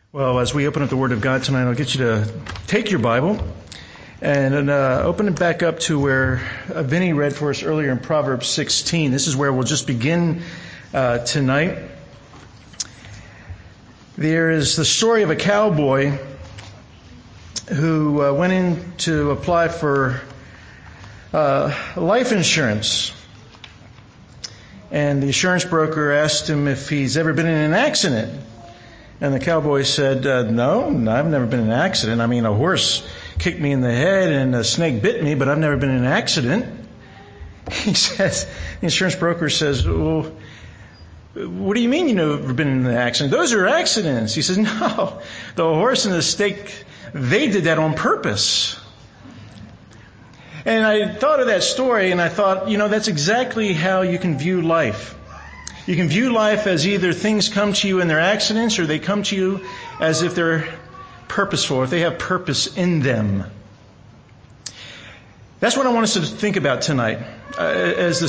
Well, as we open up the Word of God tonight, I'll get you to take your Bible and open it back up to where Vinny read for us earlier in Proverbs 16. This is where we'll just begin tonight. There is the story of a cowboy who went in to apply for life insurance. And the insurance broker asked him if he's ever been in an accident. And the cowboy said, no, I've never been in an accident. I mean, a horse kicked me in the head and a snake bit me, but I've never been in an accident. He says, the insurance broker says, well, what do you mean you've never been in an accident? Those are accidents. He says, no, the horse and the snake, they did that on purpose. And I thought of that story and I thought, that's exactly how you can view life. You can view life as either things come to you in their accidents or they come to you as if they're purposeful, if they have purpose in them. That's what I want us to think about tonight. As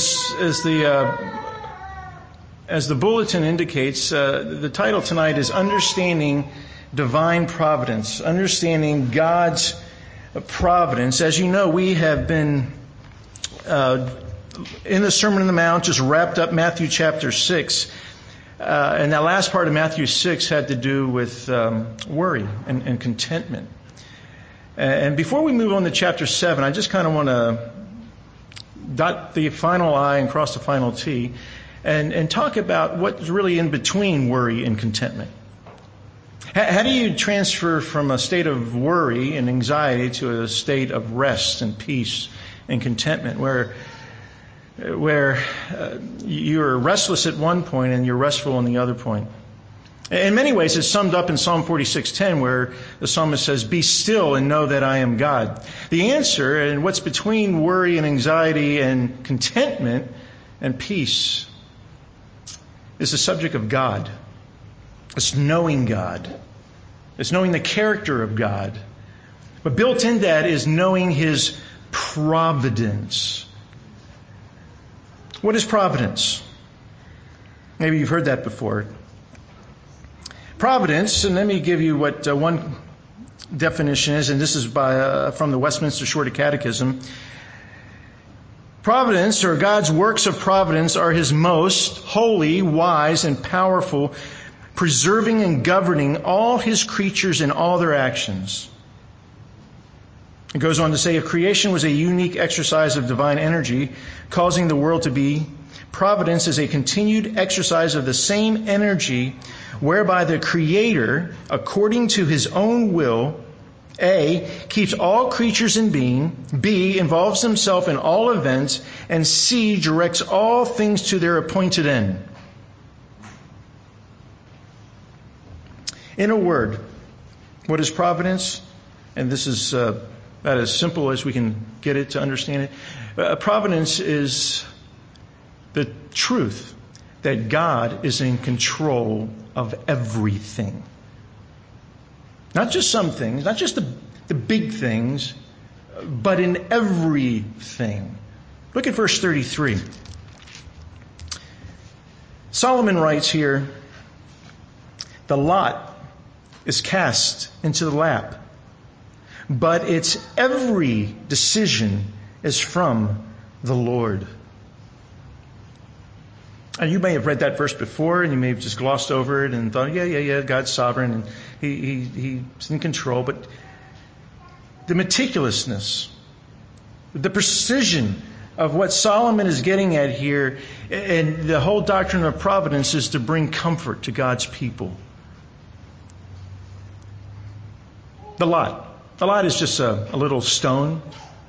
the bulletin indicates, the title tonight is Understanding Divine Providence, Understanding God's Providence. As you know, we have been in the Sermon on the Mount, just wrapped up Matthew chapter 6. And that last part of Matthew 6 had to do with worry and contentment. And before we move on to chapter 7, I just kind of want to dot the final I and cross the final T and talk about what's really in between worry and contentment. How do you transfer from a state of worry and anxiety to a state of rest and peace and contentment where you're restless at one point and you're restful on the other point? In many ways, it's summed up in Psalm 46:10, where the psalmist says, "Be still and know that I am God." The answer and what's between worry and anxiety and contentment and peace is the subject of God. It's knowing God. It's knowing the character of God. But built in that is knowing His providence. What is providence? Maybe you've heard that before. Providence, and let me give you what one definition is, and this is from the Westminster Shorter Catechism. Providence, or God's works of providence, are His most holy, wise, and powerful, preserving and governing all His creatures in all their actions. It goes on to say, if creation was a unique exercise of divine energy, causing the world to be, providence is a continued exercise of the same energy, whereby the Creator, according to His own will, A, keeps all creatures in being, B, involves Himself in all events, and C, directs all things to their appointed end. In a word, what is providence? And this is about as simple as we can get it to understand it. Providence is the truth that God is in control of everything. Not just some things, not just the big things, but in everything. Look at verse 33. Solomon writes here, the lot is cast into the lap, but its every decision is from the Lord. And you may have read that verse before, and you may have just glossed over it and thought, yeah, God's sovereign and He's in control. But the meticulousness, the precision of what Solomon is getting at here, and the whole doctrine of providence is to bring comfort to God's people. The lot is just a little stone.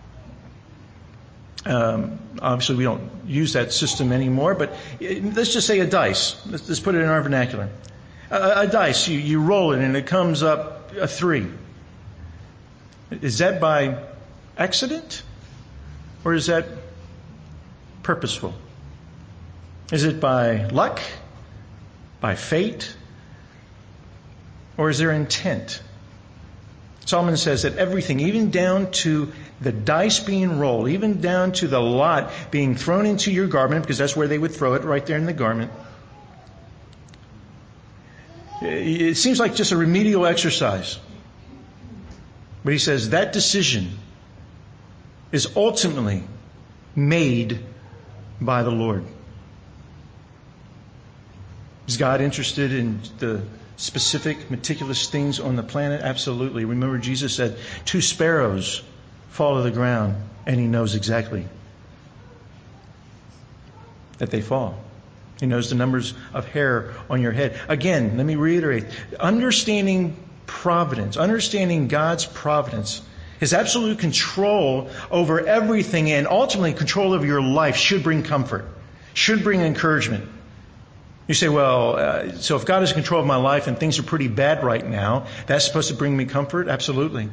Obviously, we don't use that system anymore, but let's just say a dice. Let's put it in our vernacular. A dice, you roll it and it comes up a 3. Is that by accident? Or is that purposeful? Is it by luck? By fate? Or is there intent? Solomon says that everything, even down to the dice being rolled, even down to the lot being thrown into your garment, because that's where they would throw it, right there in the garment, It seems like just a remedial exercise. But he says that decision is ultimately made by the Lord. Is God interested in the specific, meticulous things on the planet? Absolutely. Remember, Jesus said, 2 sparrows fall to the ground, and he knows exactly that they fall. He knows the numbers of hair on your head. Again, let me reiterate. Understanding providence, understanding God's providence, his absolute control over everything and ultimately control of your life should bring comfort, should bring encouragement. You say, well, so if God is in control of my life and things are pretty bad right now, that's supposed to bring me comfort? Absolutely.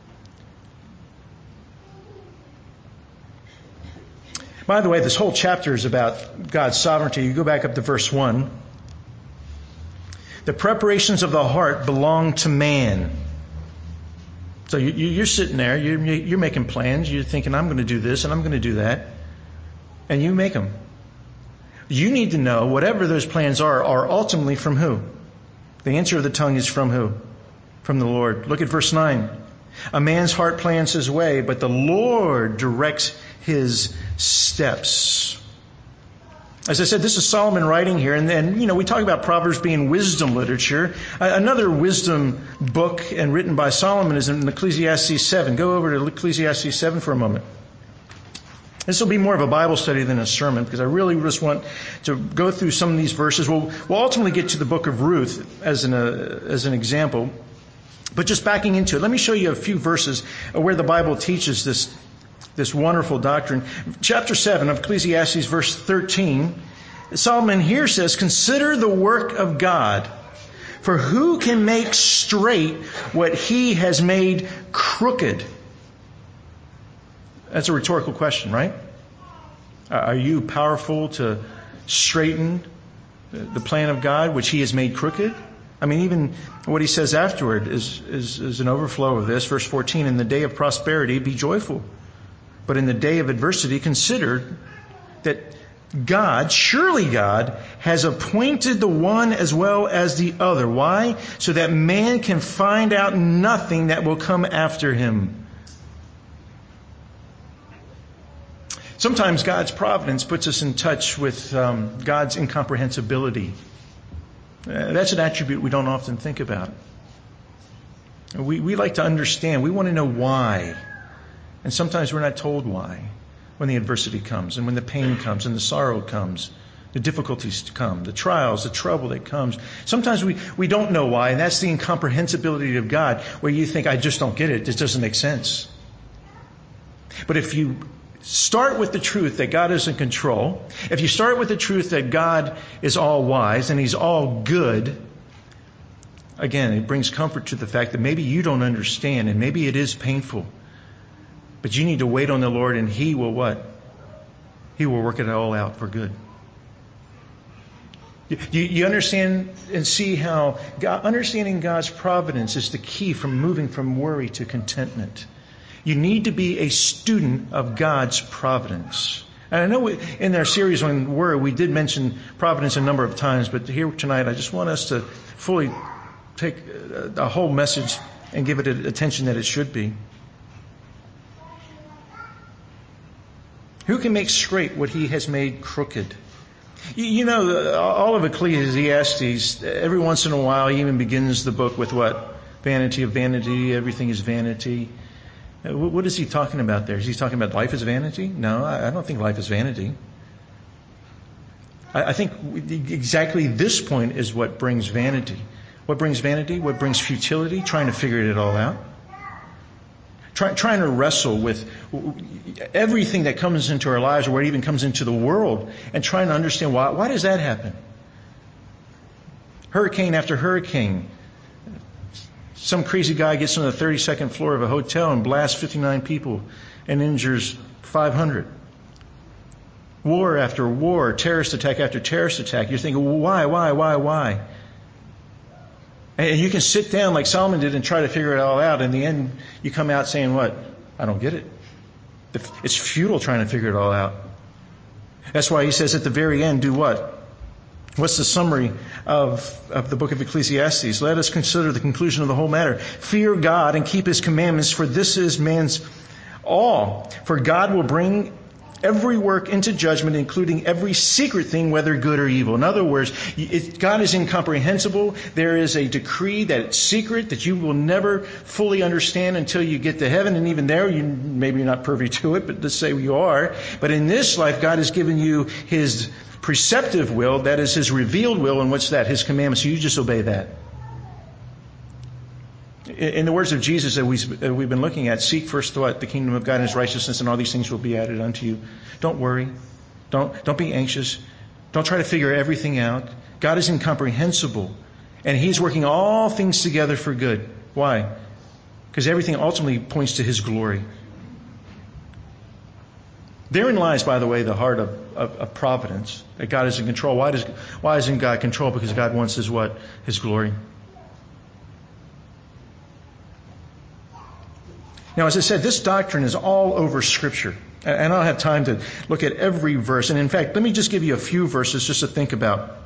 By the way, this whole chapter is about God's sovereignty. You go back up to verse 1. The preparations of the heart belong to man. So you're sitting there, you're making plans, you're thinking, I'm going to do this and I'm going to do that. And you make them. You need to know whatever those plans are ultimately from who? The answer of the tongue is from who? From the Lord. Look at verse 9. A man's heart plans his way, but the Lord directs his steps. As I said, this is Solomon writing here, and then, we talk about Proverbs being wisdom literature. Another wisdom book and written by Solomon is in Ecclesiastes 7. Go over to Ecclesiastes 7 for a moment. This will be more of a Bible study than a sermon because I really just want to go through some of these verses. We'll ultimately get to the book of Ruth as an example. But just backing into it, let me show you a few verses where the Bible teaches this wonderful doctrine. Chapter 7 of Ecclesiastes, verse 13, Solomon here says, "Consider the work of God, for who can make straight what he has made crooked?" That's a rhetorical question, right? Are you powerful to straighten the plan of God, which he has made crooked? I mean, even what he says afterward is an overflow of this. Verse 14, "In the day of prosperity, be joyful. But in the day of adversity, consider that God, surely God, has appointed the one as well as the other." Why? So that man can find out nothing that will come after him. Sometimes God's providence puts us in touch with God's incomprehensibility. That's an attribute we don't often think about. We like to understand. We want to know why. And sometimes we're not told why when the adversity comes and when the pain comes and the sorrow comes, the difficulties come, the trials, the trouble that comes. Sometimes we don't know why, and that's the incomprehensibility of God, where you think, I just don't get it. This doesn't make sense. But if you start with the truth that God is in control, if you start with the truth that God is all wise and he's all good, again, it brings comfort to the fact that maybe you don't understand and maybe it is painful. But you need to wait on the Lord and he will what? He will work it all out for good. You understand and see how understanding God's providence is the key from moving from worry to contentment. You need to be a student of God's providence. And I know in our series on worry, we did mention providence a number of times, but here tonight, I just want us to fully take a whole message and give it attention that it should be. Who can make straight what he has made crooked? All of Ecclesiastes, every once in a while, he even begins the book with what? Vanity of vanity, everything is vanity. What is he talking about there? Is he talking about life is vanity? No, I don't think life is vanity. I think exactly this point is what brings vanity. What brings vanity? What brings futility? Trying to figure it all out. Trying to wrestle with everything that comes into our lives or what even comes into the world and trying to understand why does that happen? Hurricane after hurricane. Some crazy guy gets on the 32nd floor of a hotel and blasts 59 people and injures 500. War after war, terrorist attack after terrorist attack. You're thinking, well, why? And you can sit down like Solomon did and try to figure it all out. In the end, you come out saying what? I don't get it. It's futile trying to figure it all out. That's why he says at the very end, do what? What's the summary of the book of Ecclesiastes? Let us consider the conclusion of the whole matter. Fear God and keep His commandments, for this is man's all. For God will bring every work into judgment, including every secret thing, whether good or evil. In other words, God is incomprehensible. There is a decree that it's secret, that you will never fully understand until you get to heaven. And even there, maybe you're not privy to it, but let's say you are. But in this life, God has given you His preceptive will, that is His revealed will. And what's that? His commandments. So you just obey that. In the words of Jesus that we've been looking at, seek first what? The kingdom of God and His righteousness, and all these things will be added unto you. Don't worry. Don't be anxious. Don't try to figure everything out. God is incomprehensible, and He's working all things together for good. Why? Because everything ultimately points to His glory. Therein lies, by the way, the heart of providence, that God is in control. Why isn't God in control? Because God wants His what? His glory. Now, as I said, this doctrine is all over Scripture. And I don't have time to look at every verse. And in fact, let me just give you a few verses just to think about.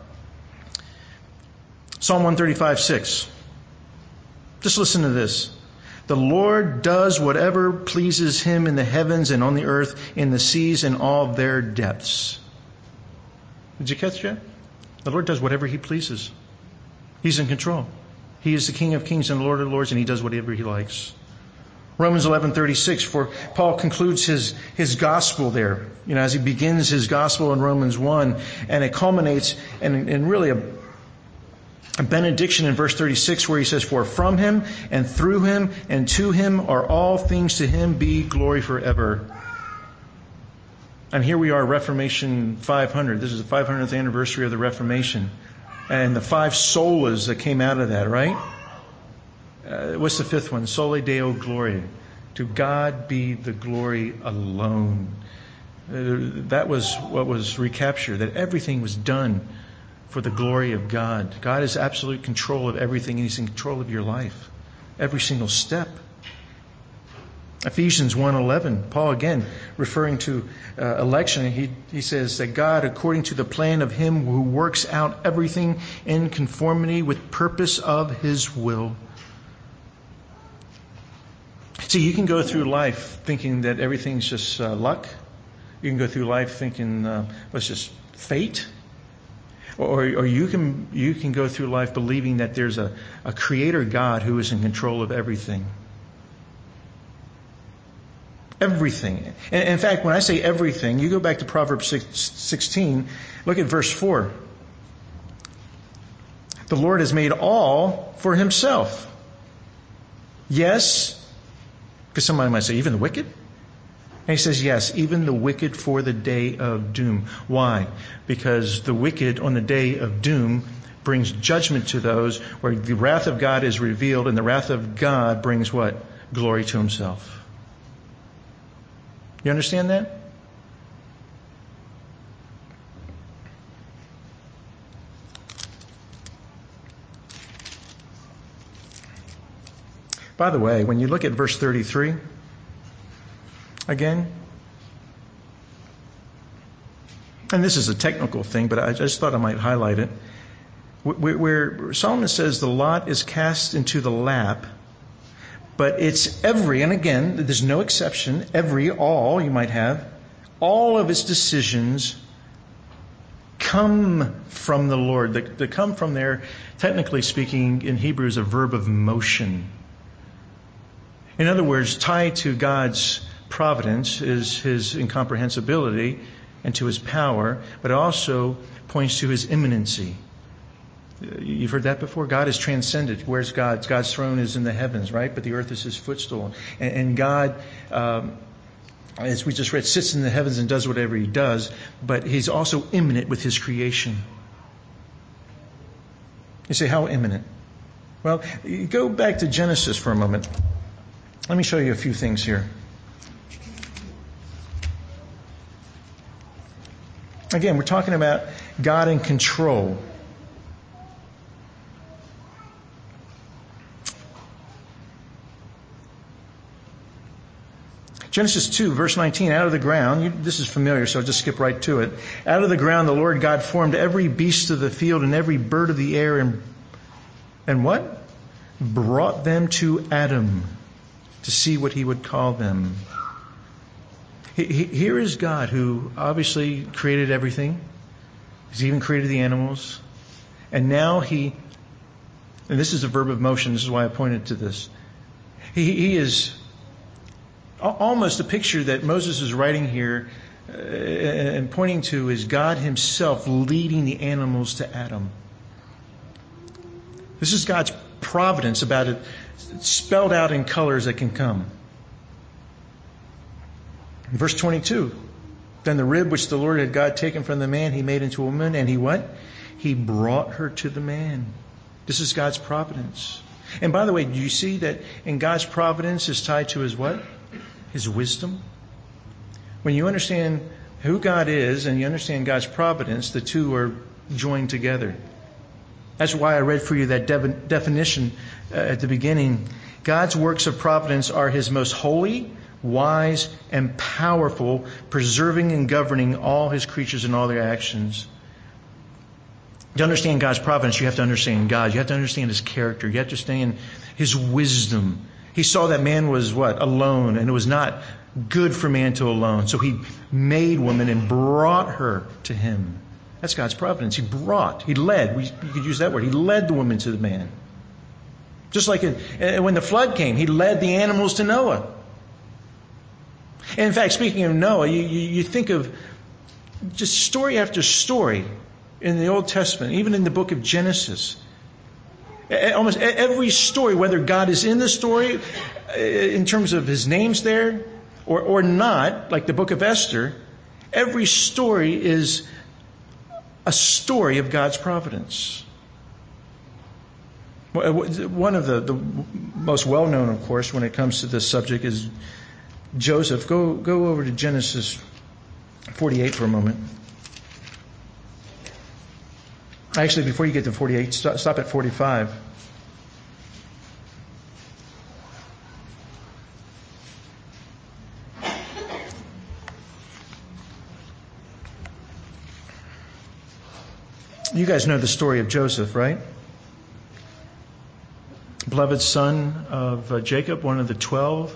Psalm 135:6. Just listen to this. The Lord does whatever pleases Him in the heavens and on the earth, in the seas and all their depths. Did you catch that? The Lord does whatever He pleases. He's in control. He is the King of kings and Lord of lords, and He does whatever He likes. Romans 11:36, for Paul concludes his gospel there, as he begins his gospel in Romans 1, and it culminates in really a benediction in verse 36 where he says, for from Him and through Him and to Him are all things, to Him be glory forever. And here we are, Reformation 500. This is the 500th anniversary of the Reformation. And the 5 solas that came out of that, right? What's the 5th one? Soli Deo Gloria. To God be the glory alone. That was what was recaptured, that everything was done for the glory of God. God has absolute control of everything, and He's in control of your life. Every single step. Ephesians 1:11, Paul again referring to election, he says that God, according to the plan of Him who works out everything in conformity with purpose of His will. See, you can go through life thinking that everything's just luck. You can go through life thinking it's just fate. Or you can go through life believing that there's a creator God who is in control of everything. Everything. And in fact, when I say everything, you go back to Proverbs 16, look at verse 4. The Lord has made all for Himself. Yes, because somebody might say, even the wicked? And He says, yes, even the wicked for the day of doom. Why? Because the wicked on the day of doom brings judgment to those where the wrath of God is revealed, and the wrath of God brings what? Glory to Himself. You understand that? By the way, when you look at verse 33, again, and this is a technical thing, but I just thought I might highlight it, where Solomon says the lot is cast into the lap, but it's every, and again, there's no exception, all you might have, all of its decisions come from the Lord. The come from there, technically speaking, in Hebrew is a verb of motion. In other words, tied to God's providence is His incomprehensibility and to His power, but it also points to His immanency. You've heard that before? God is transcendent. Where's God? God's throne is in the heavens, right? But the earth is His footstool. And God, as we just read, sits in the heavens and does whatever He does, but He's also immanent with His creation. You say, how immanent? Well, you go back to Genesis for a moment. Let me show you a few things here. Again, we're talking about God in control. Genesis 2, verse 19, out of the ground, this is familiar, so I'll just skip right to it. Out of the ground the Lord God formed every beast of the field and every bird of the air and what? Brought them to Adam to see what he would call them. Here is God who obviously created everything. He's even created the animals. And now and this is a verb of motion, this is why I pointed to this. He is almost a picture that Moses is writing here and pointing to is God himself leading the animals to Adam. This is God's providence about it, spelled out in colors that can come. Verse 22, then the rib which the Lord had God taken from the man, he made into a woman, and he what? He brought her to the man. This is God's providence. And by the way, do you see that in God's providence is tied to his what? His wisdom. When you understand who God is and you understand God's providence, the two are joined together. That's why I read for you that definition at the beginning. God's works of providence are his most holy, wise, and powerful, preserving and governing all his creatures and all their actions. To understand God's providence, you have to understand God. You have to understand his character. You have to understand his wisdom. He saw that man was what? Alone, and it was not good for man to alone. So he made woman and brought her to him. That's God's providence. He led. You could use that word. He led the woman to the man. Just like when the flood came, he led the animals to Noah. And in fact, speaking of Noah, you think of just story after story in the Old Testament, even in the book of Genesis. Almost every story, whether God is in the story in terms of his name's there or not, like the book of Esther, every story is a story of God's providence. One of the most well-known, of course, when it comes to this subject is Joseph. Go over to Genesis 48 for a moment. Actually, before you get to 48, stop at 45. You guys know the story of Joseph, right? Beloved son of Jacob, one of the 12.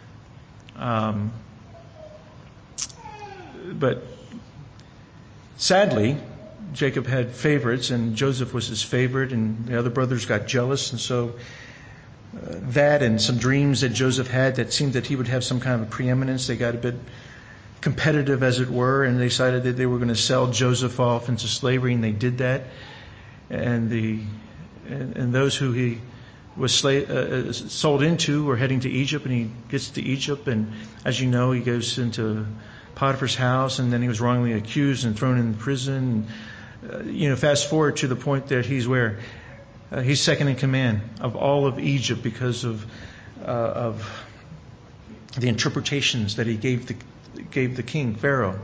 But sadly, Jacob had favorites, and Joseph was his favorite, and the other brothers got jealous, and so that and some dreams that Joseph had that seemed that he would have some kind of preeminence, they got a bit competitive, as it were, and they decided that they were going to sell Joseph off into slavery, and they did that. And those who he was sold into were heading to Egypt, and he gets to Egypt, and as you know, he goes into Potiphar's house, and then he was wrongly accused and thrown in prison. Fast forward to the point that he's where? He's second in command of all of Egypt because of the interpretations that he gave the king, Pharaoh.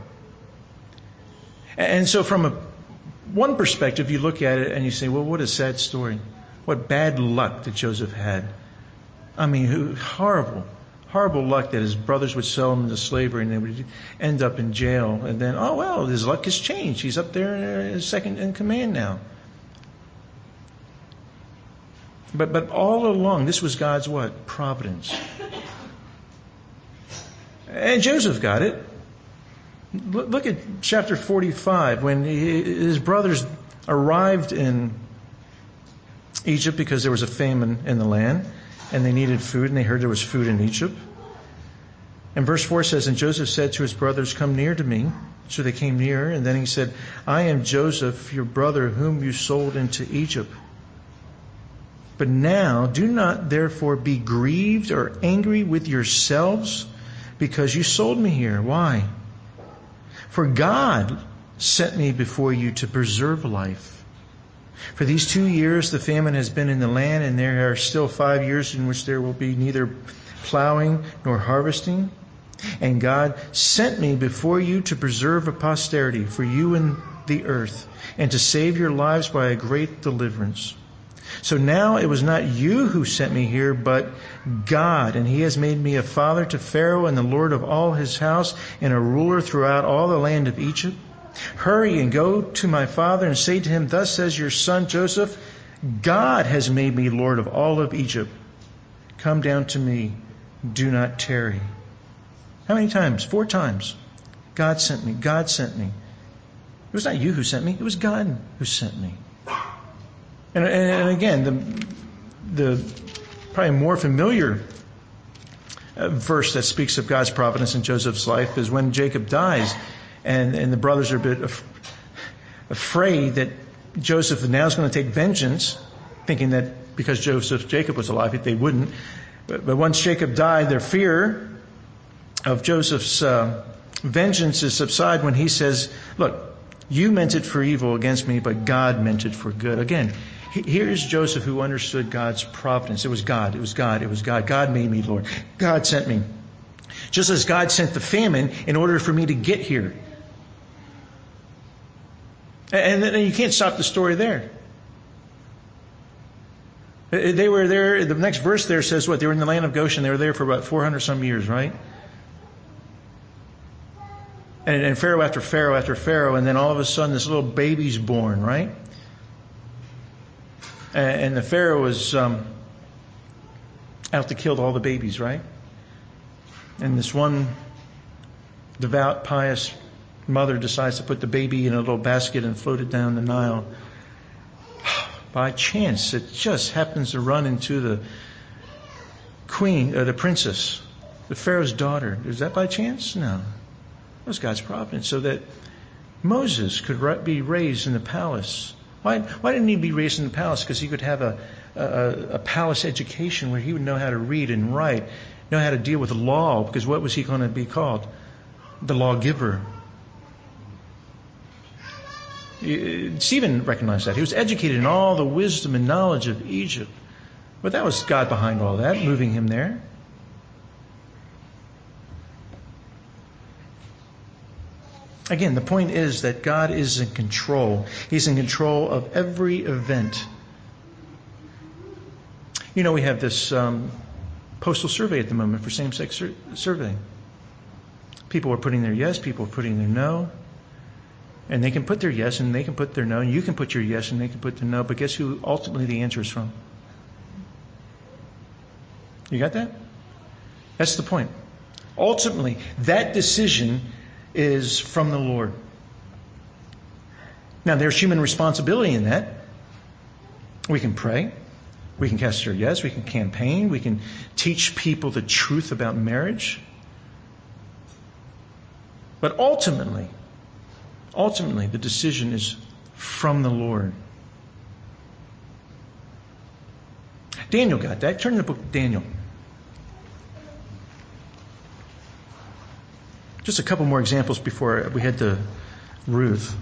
And so from one perspective, you look at it and you say, well, what a sad story. What bad luck that Joseph had. I mean, horrible luck that his brothers would sell him into slavery and they would end up in jail. And then, oh, well, his luck has changed. He's up there second in command now. But all along, this was God's what? Providence. And Joseph got it. Look at chapter 45 when his brothers arrived in Egypt because there was a famine in the land and they needed food, and they heard there was food in Egypt. And verse 4 says, and Joseph said to his brothers, come near to me. So they came near, and then he said, I am Joseph, your brother, whom you sold into Egypt. But now do not therefore be grieved or angry with yourselves because you sold me here. Why? For God sent me before you to preserve life. For these 2 years the famine has been in the land, and there are still 5 years in which there will be neither plowing nor harvesting. And God sent me before you to preserve a posterity for you in the earth, and to save your lives by a great deliverance. So now it was not you who sent me here, but God. And he has made me a father to Pharaoh and the Lord of all his house and a ruler throughout all the land of Egypt. Hurry and go to my father and say to him, thus says your son Joseph, God has made me Lord of all of Egypt. Come down to me. Do not tarry. How many times? 4 times. God sent me. God sent me. It was not you who sent me. It was God who sent me. And again, the probably more familiar verse that speaks of God's providence in Joseph's life is when Jacob dies, and the brothers are a bit afraid that Joseph now is going to take vengeance, thinking that because Jacob was alive, they wouldn't. But once Jacob died, their fear of Joseph's vengeance is subside when he says, look, you meant it for evil against me, but God meant it for good. Again, here's Joseph who understood God's providence. It was God. It was God. It was God. God made me Lord. God sent me. Just as God sent the famine in order for me to get here. And then you can't stop the story there. They were there, the next verse there says what? They were in the land of Goshen. They were there for about 400 some years, right? And Pharaoh after Pharaoh after Pharaoh, and then all of a sudden this little baby's born, right? And the Pharaoh was out to kill all the babies, right? And this one devout, pious mother decides to put the baby in a little basket and float it down the Nile. By chance, it just happens to run into the queen, the princess, the Pharaoh's daughter. Is that by chance? No. That was God's providence, so that Moses could be raised in the palace. Why didn't he be raised in the palace? Because he could have a palace education where he would know how to read and write, know how to deal with the law, because what was he going to be called? The lawgiver. Stephen recognized that. He was educated in all the wisdom and knowledge of Egypt. But that was God behind all that, moving him there. Again, the point is that God is in control. He's in control of every event. You know, we have this postal survey at the moment for same-sex surveying. People are putting their yes, people are putting their no. And they can put their yes and they can put their no. And you can put your yes and they can put their no. But guess who ultimately the answer is from? You got that? That's the point. Ultimately, that decision is from the Lord. Now, there's human responsibility in that. We can pray. We can cast our yes. We can campaign. We can teach people the truth about marriage. But ultimately, the decision is from the Lord. Daniel got that. Turn to the book of Daniel. Just a couple more examples before we head to Ruth.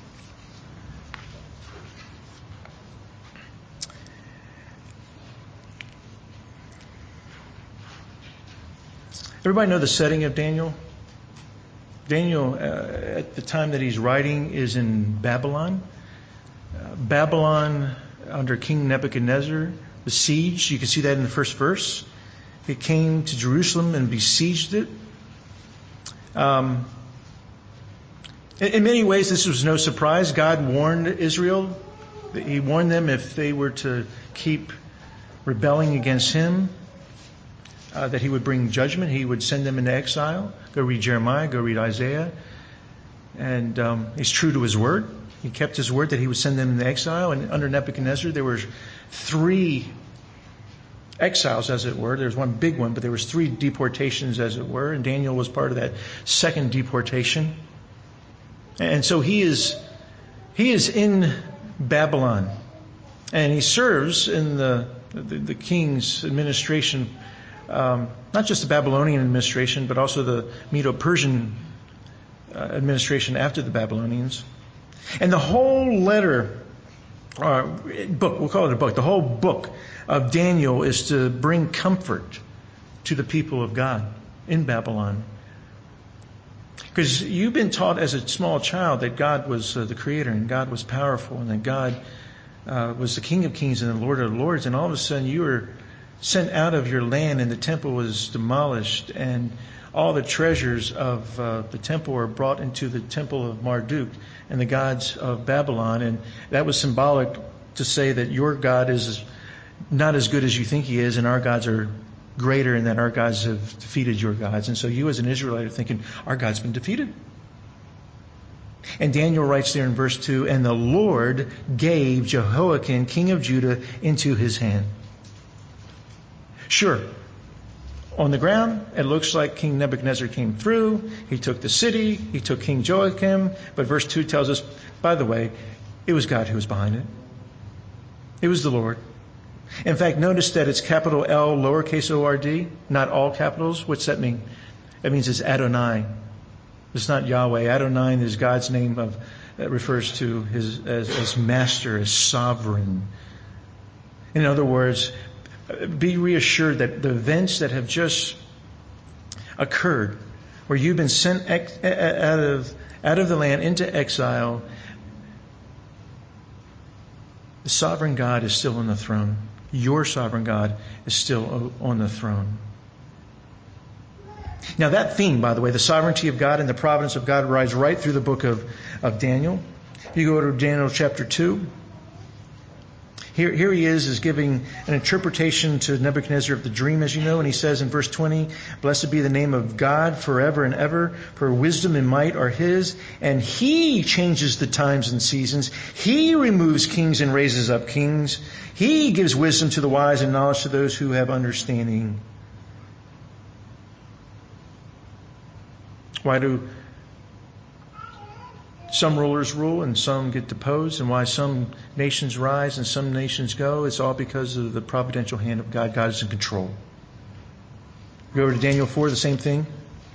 Everybody know the setting of Daniel? Daniel, at the time that he's writing, is in Babylon. Babylon, under King Nebuchadnezzar, besieged. You can see that in the first verse. He came to Jerusalem and besieged it. In many ways, this was no surprise. God warned Israel. He warned them if they were to keep rebelling against him, that he would bring judgment. He would send them into exile. Go read Jeremiah. Go read Isaiah. And he's true to his word. He kept his word that he would send them into exile. And under Nebuchadnezzar, there were 3 exiles, as it were. There was one big one, but there was 3 deportations, as it were. And Daniel was part of that second deportation. And so he is in Babylon. And he serves in the king's administration, not just the Babylonian administration, but also the Medo-Persian administration after the Babylonians. And the whole letter, book, we'll call it a book, the whole book of Daniel is to bring comfort to the people of God in Babylon. Because you've been taught as a small child that God was the creator and God was powerful and that God was the King of Kings and the Lord of Lords, and all of a sudden you were sent out of your land and the temple was demolished, and all the treasures of the temple were brought into the temple of Marduk and the gods of Babylon. And that was symbolic to say that your God is not as good as you think he is, and our gods are greater, and that our gods have defeated your gods. And so you as an Israelite are thinking, our God's been defeated. And Daniel writes there in verse 2, and the Lord gave Jehoiakim, king of Judah, into his hand. Sure, on the ground, it looks like King Nebuchadnezzar came through. He took the city. He took King Joachim. But verse 2 tells us, by the way, it was God who was behind it. It was the Lord. In fact, notice that it's capital L, lowercase o-r-d, not all capitals. What's that mean? That means it's Adonai. It's not Yahweh. Adonai is God's name that refers to his as master, as sovereign. In other words, be reassured that the events that have just occurred, where you've been sent out of the land into exile, the sovereign God is still on the throne. Your sovereign God is still on the throne. Now that theme, by the way, the sovereignty of God and the providence of God, rides right through the book of Daniel. You go to Daniel chapter 2. Here he is giving an interpretation to Nebuchadnezzar of the dream, as you know, and he says in verse 20, blessed be the name of God forever and ever, for wisdom and might are his, and he changes the times and seasons. He removes kings and raises up kings. He gives wisdom to the wise and knowledge to those who have understanding. Why do some rulers rule and some get deposed, and why some nations rise and some nations go? It's all because of the providential hand of God. God is in control. Go over to Daniel 4, the same thing.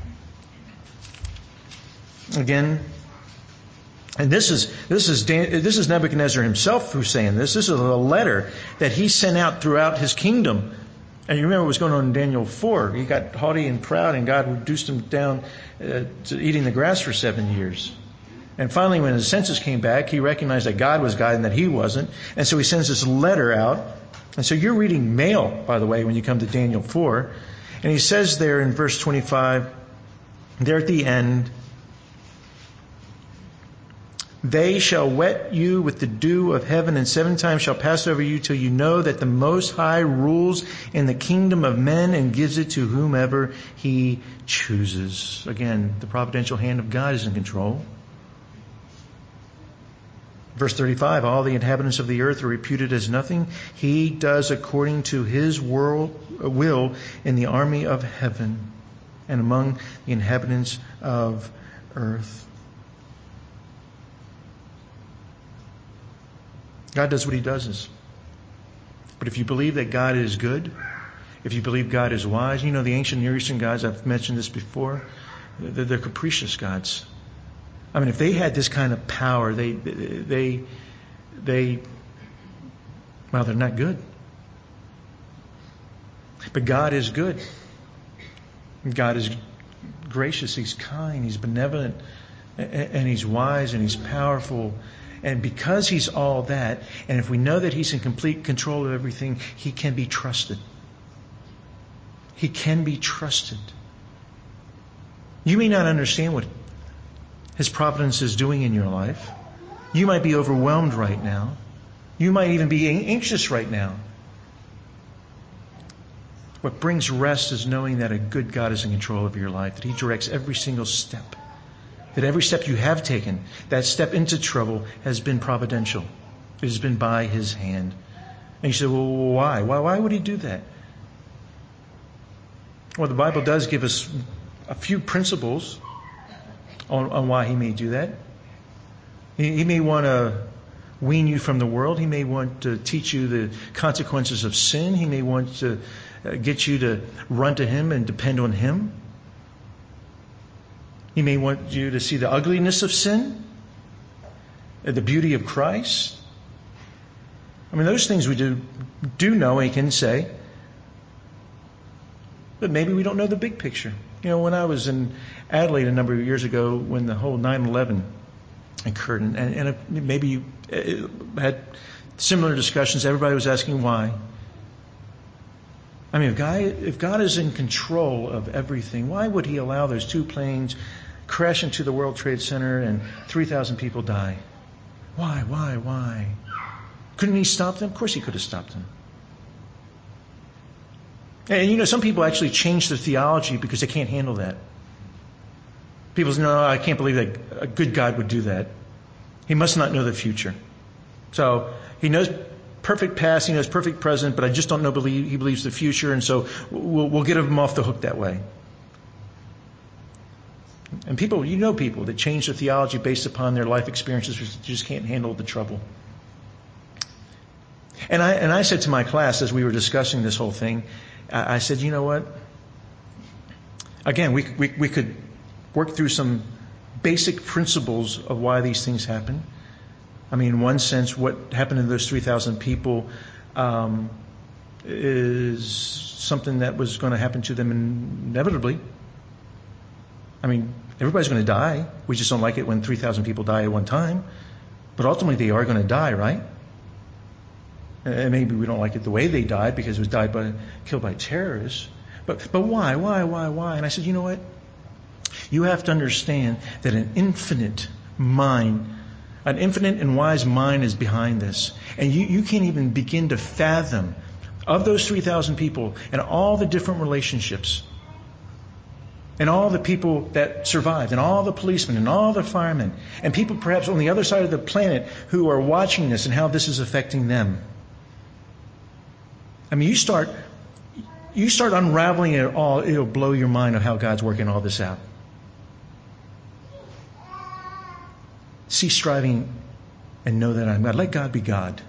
Again, and this is Nebuchadnezzar himself who's saying this. This is a letter that he sent out throughout his kingdom. And you remember what was going on in Daniel 4. He got haughty and proud, and God reduced him down to eating the grass for 7 years. And finally, when his senses came back, he recognized that God was God and that he wasn't. And so he sends this letter out. And so you're reading mail, by the way, when you come to Daniel 4. And he says there in verse 25, there at the end, they shall wet you with the dew of heaven, and 7 times shall pass over you till you know that the Most High rules in the kingdom of men and gives it to whomever he chooses. Again, the providential hand of God is in control. Verse 35, all the inhabitants of the earth are reputed as nothing. He does according to his will in the army of heaven and among the inhabitants of earth. God does what he does. But if you believe that God is good, if you believe God is wise, you know the ancient Near Eastern gods, I've mentioned this before, they're capricious gods. I mean, if they had this kind of power, they're not good. But God is good. God is gracious. He's kind. He's benevolent. And he's wise and he's powerful. And because he's all that, and if we know that he's in complete control of everything, he can be trusted. He can be trusted. You may not understand what his providence is doing in your life. You might be overwhelmed right now. You might even be anxious right now. What brings rest is knowing that a good God is in control of your life, that he directs every single step. That every step you have taken, that step into trouble, has been providential. It has been by his hand. And you say, well, why? Why would he do that? Well, the Bible does give us a few principles on why he may do that. He may want to wean you from the world. He may want to teach you the consequences of sin. He may want to get you to run to him and depend on him. He may want you to see the ugliness of sin, the beauty of Christ. I mean, those things we do know, he can say. But maybe we don't know the big picture. You know, when I was in Adelaide a number of years ago, when the whole 9/11 occurred, and maybe you had Similar discussions, everybody was asking why. I mean, if God is in control of everything, why would he allow those 2 planes crash into the World Trade Center and 3,000 people die? Why? Couldn't he stop them? Of course he could have stopped them. And some people actually change their theology because they can't handle that. People say, no, I can't believe that a good God would do that. He must not know the future. So he knows perfect past, he knows perfect present, but I just don't know he believes the future, and so we'll get him off the hook that way. And people that change their theology based upon their life experiences because they just can't handle the trouble. And I said to my class as we were discussing this whole thing, I said, you know what? Again, we could work through some basic principles of why these things happen. I mean, in one sense, what happened to those 3,000 people is something that was going to happen to them inevitably. I mean, everybody's going to die. We just don't like it when 3,000 people die at one time. But ultimately, they are going to die, right? And maybe we don't like it the way they died because it was killed by terrorists. But why? And I said, you know what? You have to understand that an infinite and wise mind is behind this. And you can't even begin to fathom of those 3,000 people and all the different relationships and all the people that survived and all the policemen and all the firemen and people perhaps on the other side of the planet who are watching this and how this is affecting them. I mean, you start unraveling it all, it'll blow your mind of how God's working all this out. Cease striving and know that I'm God. Let God be God.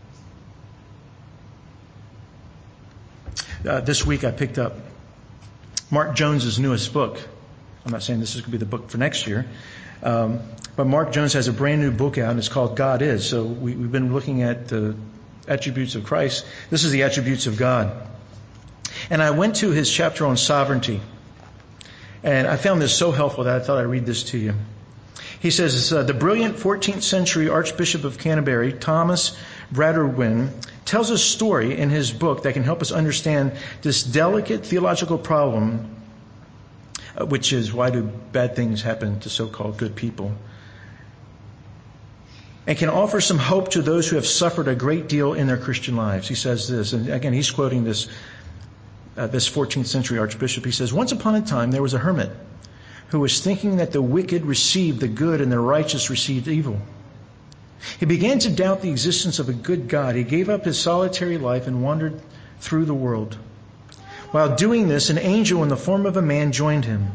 This week I picked up Mark Jones's newest book. I'm not saying this is going to be the book for next year. But Mark Jones has a brand new book out and it's called God Is. So we've been looking at the attributes of Christ. This is the attributes of God. And I went to his chapter on sovereignty. And I found this so helpful that I thought I'd read this to you. He says, the brilliant 14th century Archbishop of Canterbury, Thomas Bradwardine, tells a story in his book that can help us understand this delicate theological problem, which is why do bad things happen to so-called good people, and can offer some hope to those who have suffered a great deal in their Christian lives. He says this, and again, he's quoting this 14th century Archbishop. He says, once upon a time there was a hermit who was thinking that the wicked received the good and the righteous received evil. He began to doubt the existence of a good God. He gave up his solitary life and wandered through the world. While doing this, an angel in the form of a man joined him.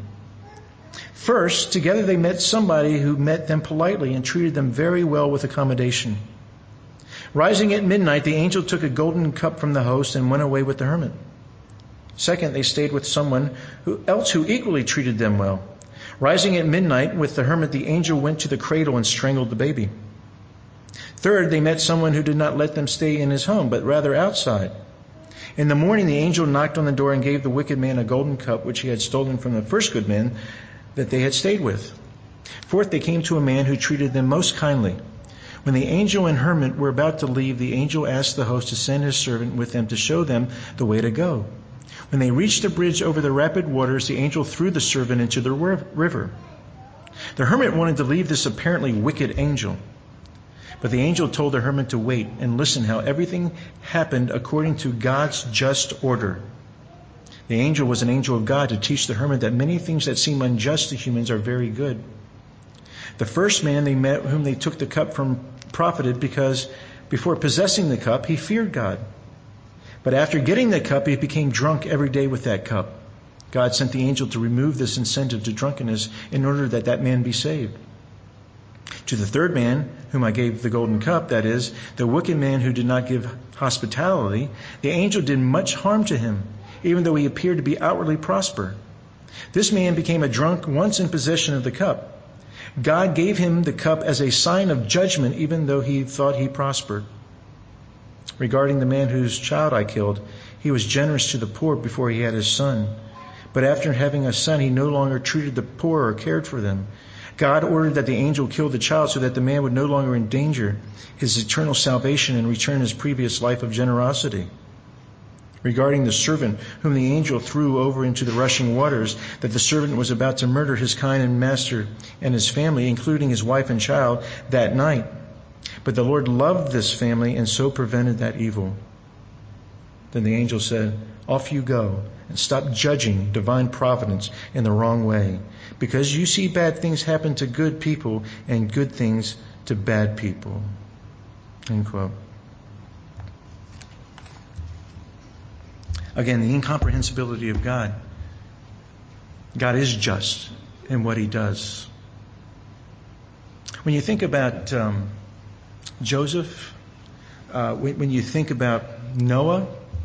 First, together they met somebody who met them politely and treated them very well with accommodation. Rising at midnight, the angel took a golden cup from the host and went away with the hermit. Second, they stayed with someone else who equally treated them well. Rising at midnight with the hermit, the angel went to the cradle and strangled the baby. Third, they met someone who did not let them stay in his home, but rather outside. In the morning, the angel knocked on the door and gave the wicked man a golden cup, which he had stolen from the first good men that they had stayed with. Fourth, they came to a man who treated them most kindly. When the angel and hermit were about to leave, the angel asked the host to send his servant with them to show them the way to go. When they reached the bridge over the rapid waters, the angel threw the servant into the river. The hermit wanted to leave this apparently wicked angel. But the angel told the hermit to wait and listen how everything happened according to God's just order. The angel was an angel of God to teach the hermit that many things that seem unjust to humans are very good. The first man they met, whom they took the cup from, profited because before possessing the cup, he feared God. But after getting the cup, he became drunk every day with that cup. God sent the angel to remove this incentive to drunkenness in order that that man be saved. To the third man, whom I gave the golden cup, that is, the wicked man who did not give hospitality, the angel did much harm to him, even though he appeared to be outwardly prosper. This man became a drunk once in possession of the cup. God gave him the cup as a sign of judgment, even though he thought he prospered. Regarding the man whose child I killed, he was generous to the poor before he had his son. But after having a son, he no longer treated the poor or cared for them. God ordered that the angel kill the child so that the man would no longer endanger his eternal salvation and return his previous life of generosity. Regarding the servant whom the angel threw over into the rushing waters, that the servant was about to murder his kind and master and his family, including his wife and child, that night. But the Lord loved this family and so prevented that evil. Then the angel said, "Off you go and stop judging divine providence in the wrong way, because you see bad things happen to good people and good things to bad people." End quote. Again, the incomprehensibility of God. God is just in what he does. When you think about Joseph, when you think about Noah,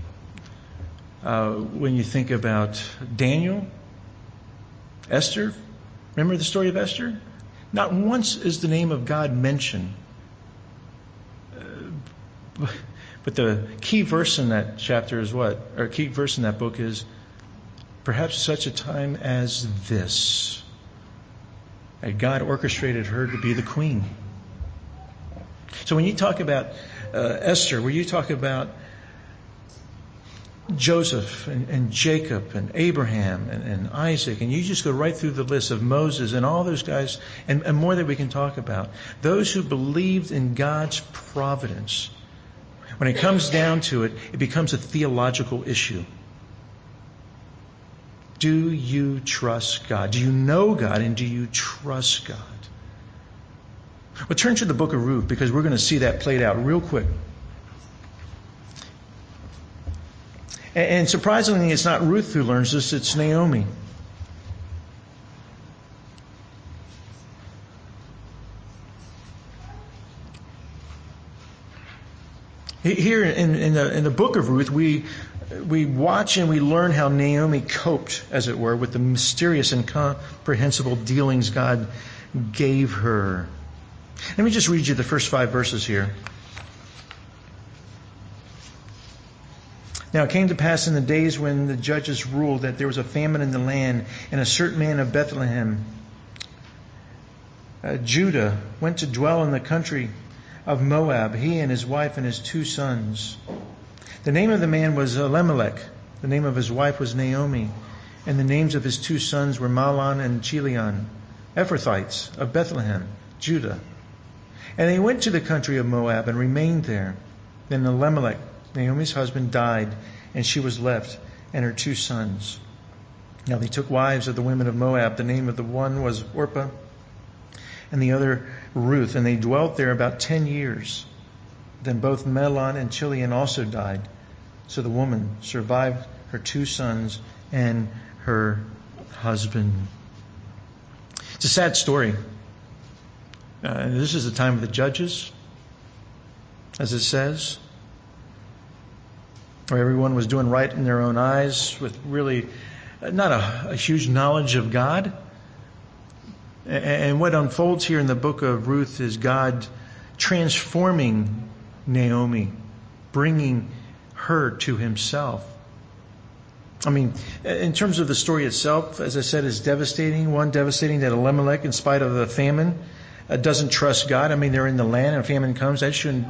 when you think about Daniel, Esther, remember the story of Esther? Not once is the name of God mentioned. But the key verse in that chapter is what? Or key verse in that book is, perhaps such a time as this, that God orchestrated her to be the queen. So when you talk about Esther, when you talk about Joseph and Jacob and Abraham and Isaac, and you just go right through the list of Moses and all those guys, and more that we can talk about, those who believed in God's providence, when it comes down to it, it becomes a theological issue. Do you trust God? Do you know God, and do you trust God? Well, turn to the book of Ruth, because we're going to see that played out real quick. And surprisingly, it's not Ruth who learns this, it's Naomi. Here in the book of Ruth, we watch and we learn how Naomi coped, as it were, with the mysterious and incomprehensible dealings God gave her. Let me just read you the first 5 verses here. Now it came to pass in the days when the judges ruled that there was a famine in the land, and a certain man of Bethlehem, Judah, went to dwell in the country of Moab, he and his wife and his 2 sons. The name of the man was Elimelech. The name of his wife was Naomi. And the names of his 2 sons were Mahlon and Chilion, Ephrathites of Bethlehem, Judah. And they went to the country of Moab and remained there. Then Elimelech, Naomi's husband, died, and she was left and her 2 sons. Now they took wives of the women of Moab. The name of the one was Orpah, and the other Ruth, and they dwelt there about 10 years. Then both Mahlon and Chilion also died. So the woman survived her 2 sons and her husband. It's a sad story. This is the time of the judges, as it says, where everyone was doing right in their own eyes with really not a huge knowledge of God. And what unfolds here in the book of Ruth is God transforming Naomi, bringing her to himself. I mean, in terms of the story itself, as I said, is devastating. One, devastating that Elimelech, in spite of the famine, doesn't trust God. I mean, they're in the land and famine comes. That should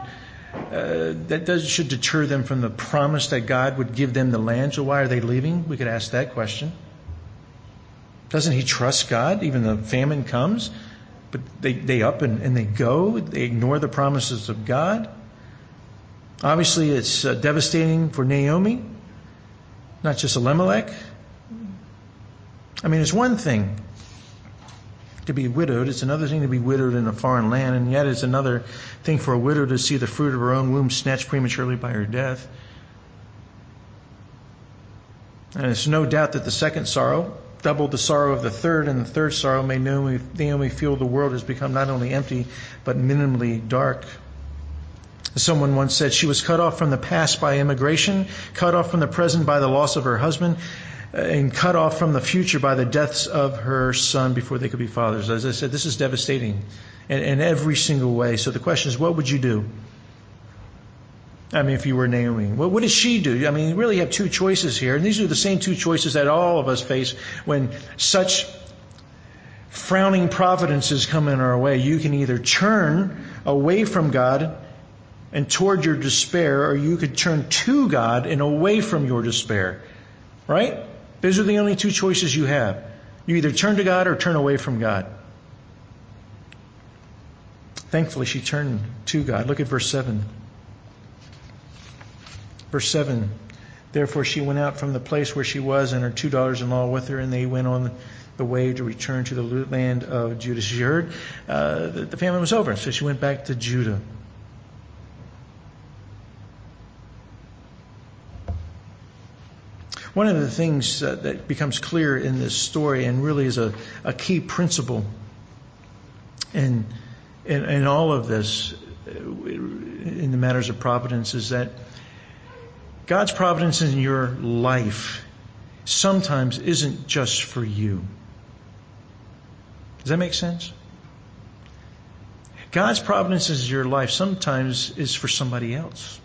deter them from the promise that God would give them the land. So why are they leaving? We could ask that question. Doesn't he trust God? Even the famine comes, but they up and they go. They ignore the promises of God. Obviously, it's devastating for Naomi, not just Elimelech. I mean, it's one thing to be widowed. It's another thing to be widowed in a foreign land. And yet it's another thing for a widow to see the fruit of her own womb snatched prematurely by her death. And it's no doubt that the second sorrow doubled the sorrow of the third, and the third sorrow made Naomi feel the world has become not only empty, but minimally dark. As someone once said, she was cut off from the past by immigration, cut off from the present by the loss of her husband, and cut off from the future by the deaths of her son before they could be fathers. As I said, this is devastating in every single way. So the question is, what would you do? I mean, if you were Naomi, what does she do? I mean, you really have 2 choices here. And these are the same 2 choices that all of us face when such frowning providences come in our way, you can either turn away from God and toward your despair, or you could turn to God and away from your despair. Right? Those are the only two choices you have. You either turn to God or turn away from God. Thankfully, she turned to God. Look at verse 7. Verse 7. Therefore she went out from the place where she was, and her 2 daughters-in-law with her, and they went on the way to return to the land of Judah. She heard that the famine was over, so she went back to Judah. One of the things that becomes clear in this story, and really is a key principle in all of this, in the matters of providence, is that God's providence in your life sometimes isn't just for you. Does that make sense? God's providence in your life sometimes is for somebody else.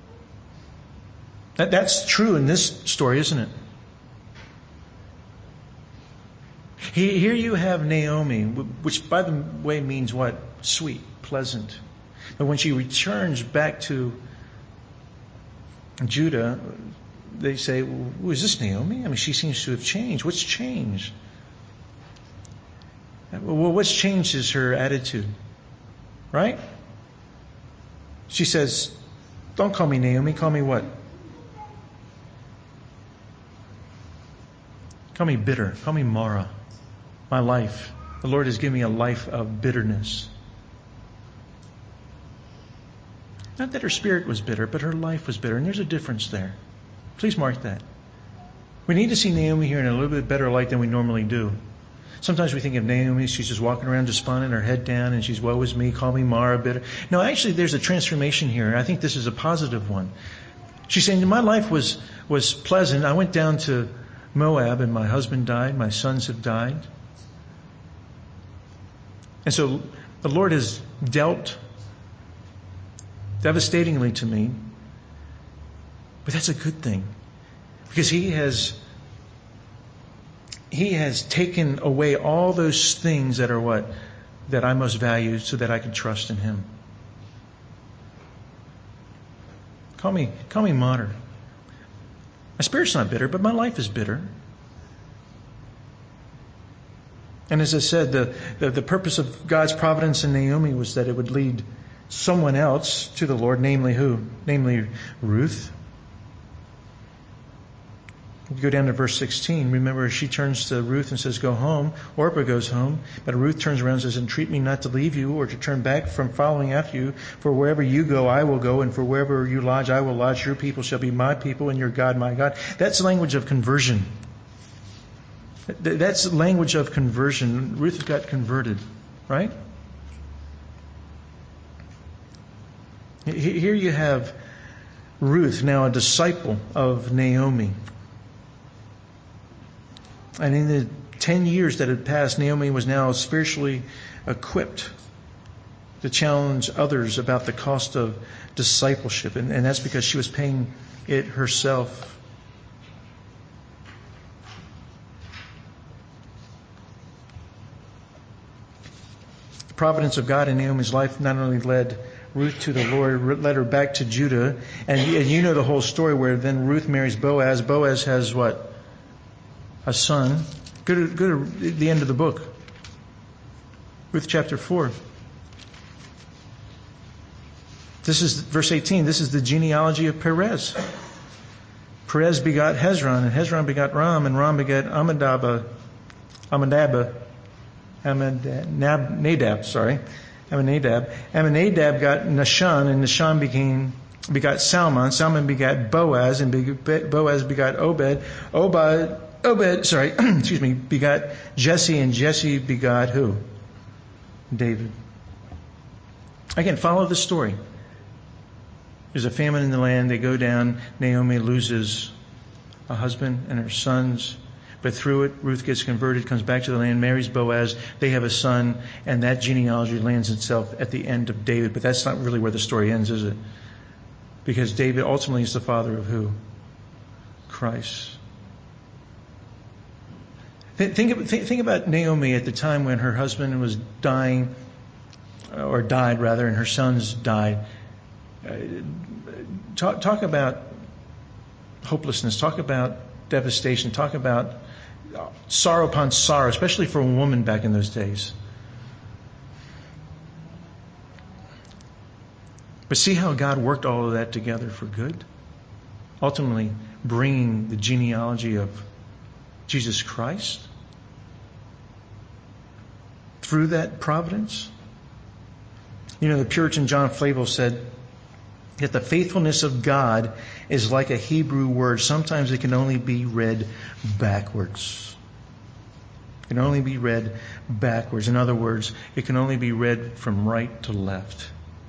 That's true in this story, isn't it? Here you have Naomi, which by the way means what? Sweet, pleasant. But when she returns back to Judah, they say, well, is this Naomi? I mean, she seems to have changed. What's changed? Well, what's changed is her attitude. Right? She says, don't call me Naomi, call me what? Call me bitter. Call me Mara. My life. The Lord has given me a life of bitterness. Not that her spirit was bitter, but her life was bitter. And there's a difference there. Please mark that. We need to see Naomi here in a little bit better light than we normally do. Sometimes we think of Naomi, she's just walking around despondent, her head down, and she's, woe is me, call me Mara, bitter. No, actually there's a transformation here. I think this is a positive one. She's saying, my life was pleasant. I went down to Moab and my husband died, my sons have died. And so the Lord has dealt devastatingly to me. But that's a good thing. Because He has taken away all those things that are what? That I most value, so that I can trust in Him. Call me martyr. My spirit's not bitter, but my life is bitter. And as I said, the purpose of God's providence in Naomi was that it would lead someone else to the Lord, namely who? Namely Ruth. You go down to verse 16. Remember, she turns to Ruth and says, go home. Orpah goes home. But Ruth turns around and says, entreat me not to leave you or to turn back from following after you. For wherever you go, I will go. And for wherever you lodge, I will lodge. Your people shall be my people and your God, my God. That's language of conversion. That's language of conversion. Ruth got converted, right? Here you have Ruth, now a disciple of Naomi. And in the 10 years that had passed, Naomi was now spiritually equipped to challenge others about the cost of discipleship. And that's because she was paying it herself. The providence of God in Naomi's life not only led Ruth to the Lord, led her back to Judah. And you know the whole story where then Ruth marries Boaz. Boaz has what? A son. Go to the end of the book. Ruth chapter 4. This is verse 18. This is the genealogy of Perez. Perez begot Hezron, and Hezron begot Ram, and Ram begot Amminadab. Amminadab got Nahshon, and Nahshon begot Salmon. Salmon begot Boaz, and Boaz begot Obed. Begot Jesse, and Jesse begot who? David. Again, follow the story. There's a famine in the land. They go down. Naomi loses a husband and her sons. But through it, Ruth gets converted, comes back to the land, marries Boaz. They have a son, and that genealogy lands itself at the end of David. But that's not really where the story ends, is it? Because David ultimately is the father of who? Christ. Think about Naomi at the time when her husband was dying, or died rather, and her sons died. Talk about hopelessness. Talk about devastation. Talk about sorrow upon sorrow, especially for a woman back in those days. But see how God worked all of that together for good? Ultimately, bringing the genealogy of Jesus Christ through that providence. You know, the Puritan John Flavel said that the faithfulness of God is like a Hebrew word. Sometimes it can only be read backwards. It can only be read backwards. In other words, it can only be read from right to left.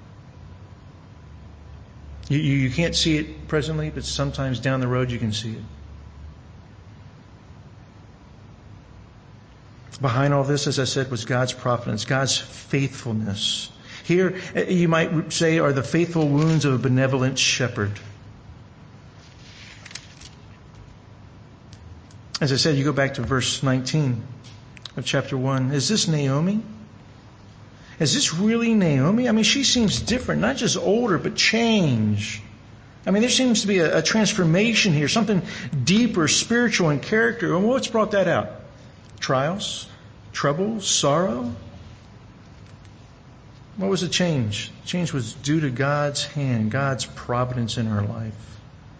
You can't see it presently, but sometimes down the road you can see it. Behind all this, as I said, was God's providence, God's faithfulness. Here, you might say, are the faithful wounds of a benevolent shepherd. As I said, you go back to verse 19 of chapter 1. Is this Naomi? Is this really Naomi? I mean, she seems different, not just older, but changed. I mean, there seems to be a transformation here, something deeper, spiritual in character. And what's brought that out? Trials, trouble, sorrow. What was the change? The change was due to God's hand, God's providence in her life.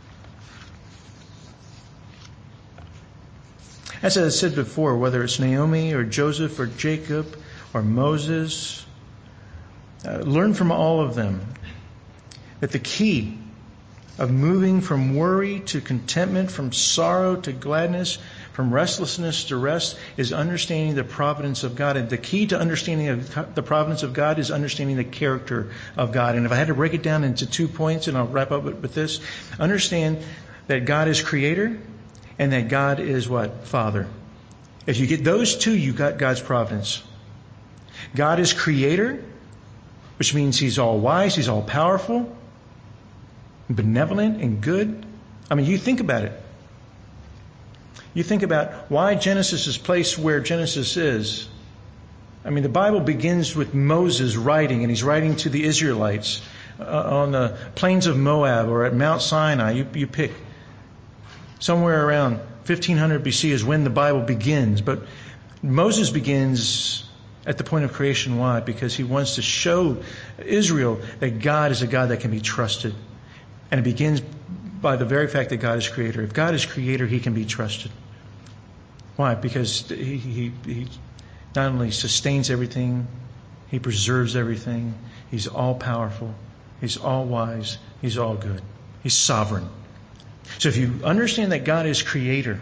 As I said before, whether it's Naomi or Joseph or Jacob or Moses, learn from all of them that the key of moving from worry to contentment, from sorrow to gladness, from restlessness to rest, is understanding the providence of God. And the key to understanding the providence of God is understanding the character of God. And if I had to break it down into 2 points, and I'll wrap up with this, understand that God is creator and that God is what? Father. If you get those two, you got God's providence. God is creator, which means He's all wise, He's all powerful, benevolent and good. I mean, you think about it. You think about why Genesis is placed where Genesis is. I mean, the Bible begins with Moses writing, and he's writing to the Israelites on the plains of Moab or at Mount Sinai. You pick. Somewhere around 1500 BC is when the Bible begins. But Moses begins at the point of creation. Why? Because he wants to show Israel that God is a God that can be trusted. And it begins by the very fact that God is creator. If God is creator, He can be trusted. Why? Because he not only sustains everything, He preserves everything. He's all powerful. He's all wise. He's all good. He's sovereign. So if you understand that God is creator,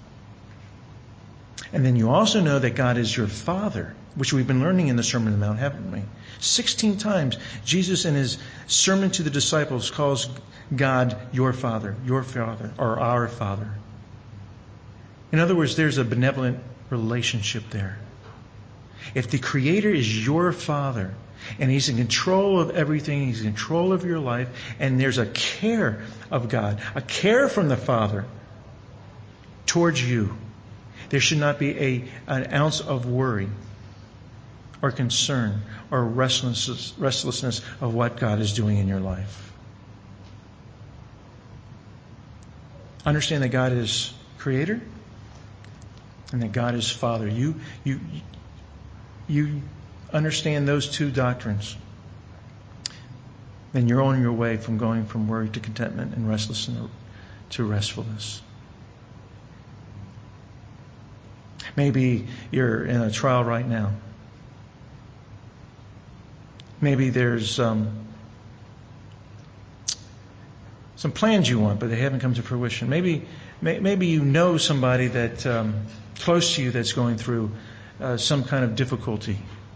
and then you also know that God is your Father, which we've been learning in the Sermon on the Mount, haven't we? 16 times, Jesus in His sermon to the disciples calls God your Father, or our Father. In other words, there's a benevolent relationship there. If the Creator is your Father, and He's in control of everything, He's in control of your life, and there's a care of God, a care from the Father towards you, there should not be an ounce of worry or concern or restlessness of what God is doing in your life. Understand that God is Creator and that God is Father. You understand those two doctrines, then you're on your way from going from worry to contentment and restlessness to restfulness. Maybe you're in a trial right now. Maybe there's some plans you want, but they haven't come to fruition. Maybe you know somebody that close to you that's going through some kind of difficulty.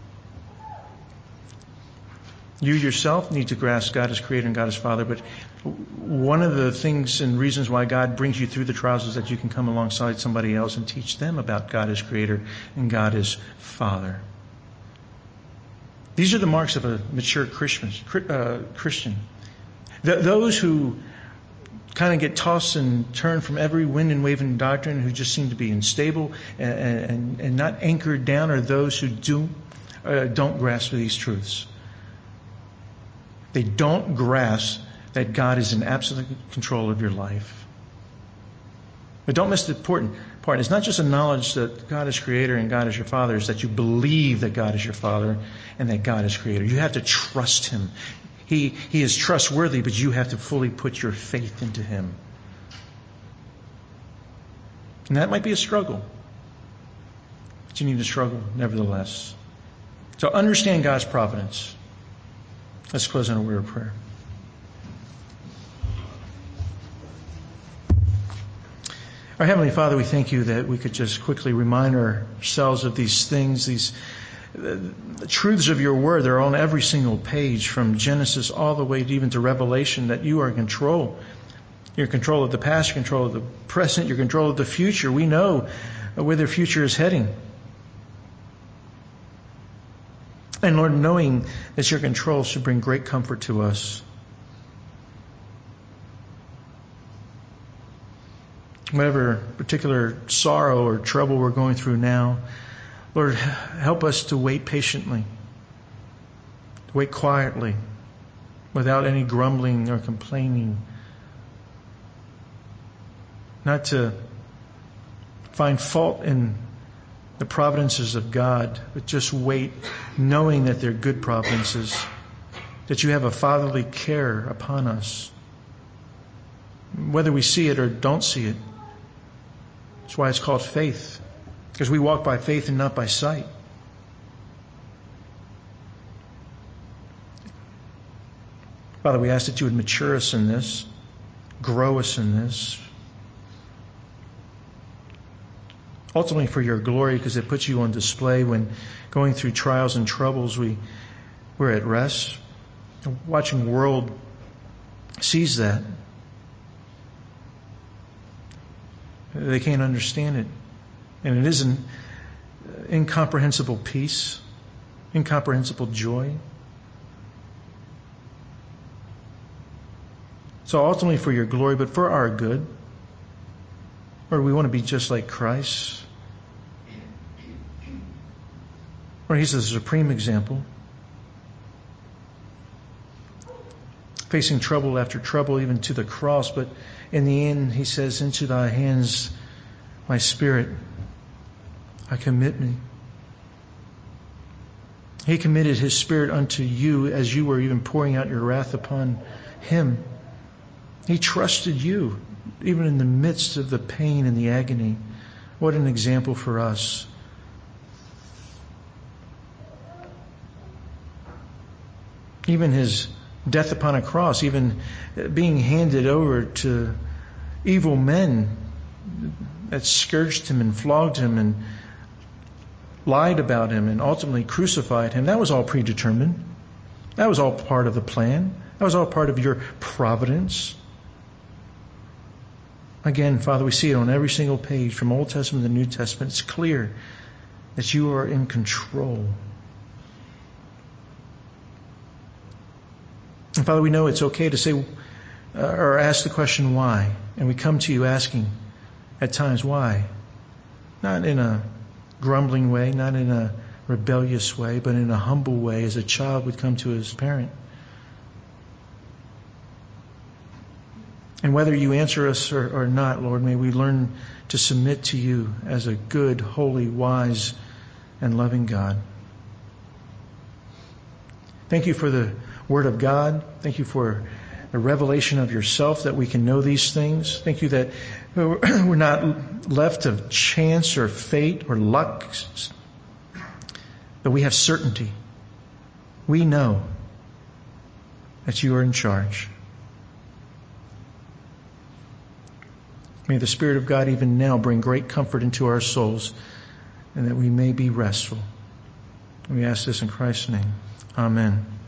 You yourself need to grasp God as Creator and God as Father, but one of the things and reasons why God brings you through the trials is that you can come alongside somebody else and teach them about God as Creator and God as Father. These are the marks of a mature Christian. Those who kind of get tossed and turned from every wind and wave and doctrine, who just seem to be unstable and not anchored down, are those who don't grasp these truths. They don't grasp that God is in absolute control of your life. But don't miss the important part. It's not just a knowledge that God is creator and God is your father. It's that you believe that God is your father and that God is creator. You have to trust him. He is trustworthy, but you have to fully put your faith into him. And that might be a struggle. But you need to struggle nevertheless. So understand God's providence. Let's close in a word of prayer. Our Heavenly Father, we thank you that we could just quickly remind ourselves of these things, the truths of your word. They're on every single page, from Genesis all the way even to Revelation, that you are in control. You're in control of the past, you're in control of the present, you're in control of the future. We know where the future is heading. And Lord, knowing that your control should bring great comfort to us. Whatever particular sorrow or trouble we're going through now, Lord, help us to wait patiently, to wait quietly, without any grumbling or complaining, not to find fault in the providences of God, but just wait, knowing that they're good providences, that you have a fatherly care upon us, whether we see it or don't see it. That's why it's called faith, because we walk by faith and not by sight. Father, we ask that you would mature us in this, grow us in this, ultimately for your glory, because it puts you on display. When going through trials and troubles, we're at rest. Watching the world sees that. They can't understand it. And it is an incomprehensible peace, incomprehensible joy. So ultimately for your glory, but for our good. Lord, we want to be just like Christ. Lord, he's the supreme example. Facing trouble after trouble, even to the cross. But in the end, he says, into thy hands, my spirit, I commit me. He committed his spirit unto you as you were even pouring out your wrath upon him. He trusted you, even in the midst of the pain and the agony. What an example for us. Even his death upon a cross, even being handed over to evil men that scourged him and flogged him and lied about him and ultimately crucified him. That was all predetermined. That was all part of the plan. That was all part of your providence. Again, Father, we see it on every single page from Old Testament to New Testament. It's clear that you are in control. And Father, we know it's okay to say or ask the question, why? And we come to you asking at times, why? Not in a grumbling way, not in a rebellious way, but in a humble way, as a child would come to his parent. And whether you answer us or not, Lord, may we learn to submit to you as a good, holy, wise, and loving God. Thank you for the Word of God. Thank you for the revelation of yourself, that we can know these things. Thank you that we're not left of chance or fate or luck, but we have certainty. We know that you are in charge. May the Spirit of God even now bring great comfort into our souls, and that we may be restful. And we ask this in Christ's name. Amen.